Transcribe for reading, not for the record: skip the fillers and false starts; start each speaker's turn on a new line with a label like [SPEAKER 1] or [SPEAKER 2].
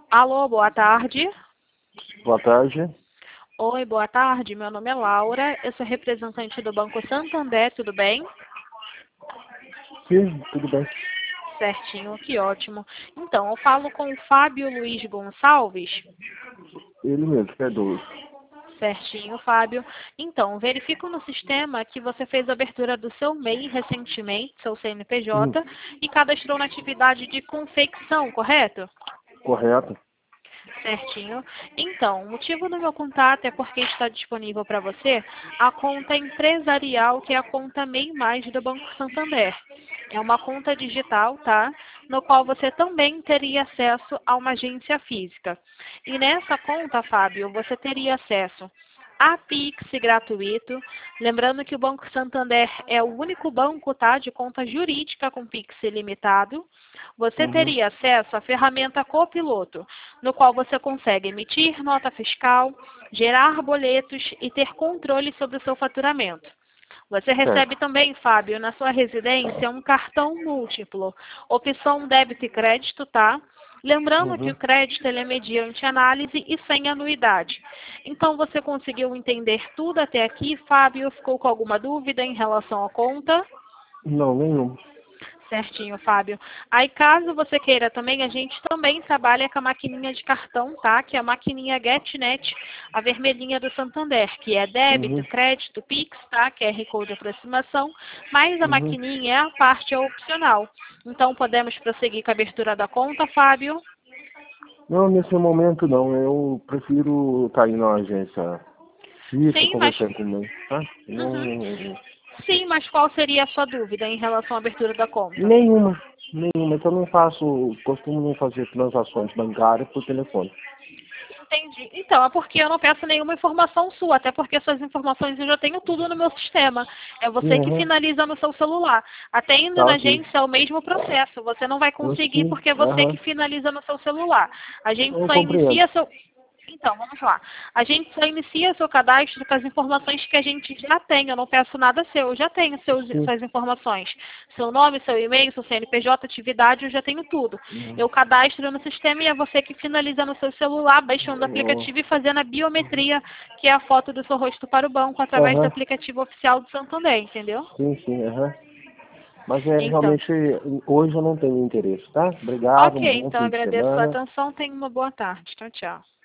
[SPEAKER 1] Alô, boa tarde.
[SPEAKER 2] Boa tarde.
[SPEAKER 1] Oi, boa tarde. Meu nome é Laura. Eu sou representante do Banco Santander, tudo bem?
[SPEAKER 2] Sim, tudo bem.
[SPEAKER 1] Certinho, que ótimo. Então, eu falo com o Fábio Luiz Gonçalves.
[SPEAKER 2] Ele mesmo, Cardoso.
[SPEAKER 1] Certinho, Fábio. Então, verifico no sistema que você fez a abertura do seu MEI recentemente, seu
[SPEAKER 2] Hum,
[SPEAKER 1] CNPJ, e cadastrou na atividade de confecção, correto?
[SPEAKER 2] correto.
[SPEAKER 1] Certinho. Então, o motivo do meu contato é porque está disponível para você a conta empresarial, que é a conta MEI Mais do Banco Santander. É uma conta digital, tá? No qual você também teria acesso a uma agência física. E nessa conta, Fábio, você teria acesso a Pix gratuito. Lembrando que o Banco Santander é o único banco, tá, de conta jurídica com Pix ilimitado. Você
[SPEAKER 2] Uhum.
[SPEAKER 1] teria acesso à ferramenta Copiloto, no qual você consegue emitir nota fiscal, gerar boletos e ter controle sobre o seu faturamento. Você recebe
[SPEAKER 2] Certo.
[SPEAKER 1] também, Fábio, na sua residência um cartão múltiplo, opção débito e crédito, tá? Lembrando que o
[SPEAKER 2] Uhum.
[SPEAKER 1] crédito ele é mediante análise e sem anuidade. Então, você conseguiu entender tudo até aqui, Fábio? Ficou com alguma dúvida em relação à conta?
[SPEAKER 2] Não, nenhum.
[SPEAKER 1] Certinho, Fábio. Aí, caso você queira também, a gente também trabalha com a maquininha de cartão, tá? Que é a maquininha GetNet, a vermelhinha do Santander, que é débito,
[SPEAKER 2] Uhum.
[SPEAKER 1] crédito, Pix, tá? QR Code de aproximação, mas a
[SPEAKER 2] Uhum.
[SPEAKER 1] maquininha é a parte opcional. Então, podemos prosseguir com a abertura da conta, Fábio?
[SPEAKER 2] Não, nesse momento não. Eu prefiro estar indo na agência física,
[SPEAKER 1] Sim, mas...
[SPEAKER 2] conversando com o meu, tá?
[SPEAKER 1] Uhum.
[SPEAKER 2] Não,
[SPEAKER 1] Sim, mas qual seria a sua dúvida em relação à abertura da conta?
[SPEAKER 2] nenhuma. Nenhuma. Então eu não faço, costumo não fazer transações bancárias por telefone.
[SPEAKER 1] Entendi. Então, é porque eu não peço nenhuma informação sua, até porque suas informações eu já tenho tudo no meu sistema. É você que
[SPEAKER 2] Uhum.
[SPEAKER 1] finaliza no seu celular. Até indo
[SPEAKER 2] Tá
[SPEAKER 1] na
[SPEAKER 2] ok.
[SPEAKER 1] agência é o mesmo processo. Você não vai
[SPEAKER 2] Eu
[SPEAKER 1] conseguir
[SPEAKER 2] sim.
[SPEAKER 1] porque é você que
[SPEAKER 2] Aham.
[SPEAKER 1] finaliza no seu celular. A gente
[SPEAKER 2] Eu
[SPEAKER 1] só
[SPEAKER 2] compreendo.
[SPEAKER 1] inicia seu. Então, vamos lá. A gente só inicia seu cadastro com as informações que a gente já tem. Eu não peço nada seu, eu já tenho
[SPEAKER 2] Sim.
[SPEAKER 1] suas informações. Seu nome, seu e-mail, seu CNPJ, atividade, eu já tenho tudo.
[SPEAKER 2] Uhum.
[SPEAKER 1] Eu cadastro no sistema e é você que finaliza no seu celular, baixando o
[SPEAKER 2] Eu-
[SPEAKER 1] aplicativo e fazendo a biometria, que é a foto do seu rosto para o banco, através do
[SPEAKER 2] Aham.
[SPEAKER 1] aplicativo oficial do Santander, entendeu?
[SPEAKER 2] Sim, sim, aham. Mas é
[SPEAKER 1] Então,
[SPEAKER 2] realmente, hoje eu não tenho interesse, tá? Obrigado,
[SPEAKER 1] ok,
[SPEAKER 2] um bom
[SPEAKER 1] então
[SPEAKER 2] fim de
[SPEAKER 1] agradeço a sua
[SPEAKER 2] semana.
[SPEAKER 1] atenção, tenha uma boa tarde. Tchau, tchau.